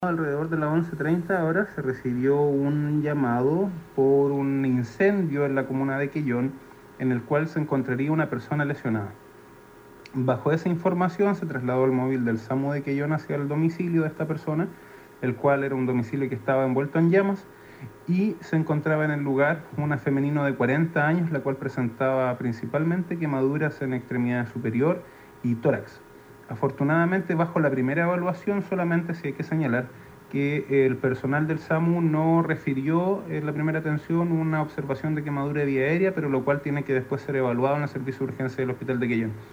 Alrededor de las 11:30 horas se recibió un llamado por un incendio en la comuna de Quellón, en el cual se encontraría una persona lesionada. Bajo esa información se trasladó el móvil del SAMU de Quellón hacia el domicilio de esta persona, el cual era un domicilio que estaba envuelto en llamas, y se encontraba en el lugar una femenina de 40 años, la cual presentaba principalmente quemaduras en extremidad superior y tórax. Afortunadamente, bajo la primera evaluación, solamente sí hay que señalar que el personal del SAMU no refirió en la primera atención una observación de quemadura de vía aérea, pero lo cual tiene que después ser evaluado en el servicio de urgencia del Hospital de Quellón.